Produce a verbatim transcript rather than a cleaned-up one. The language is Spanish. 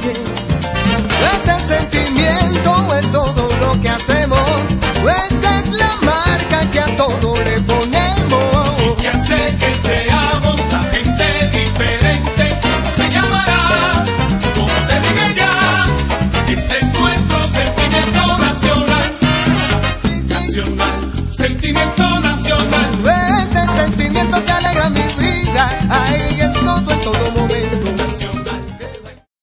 calle. Ese sentimiento es todo lo que hacemos, esa es la marca que a todo le ponemos. Y que hace que seamos la gente diferente, se llamará, como te dije ya, este es nuestro sentimiento nacional, nacional, sentimiento nacional.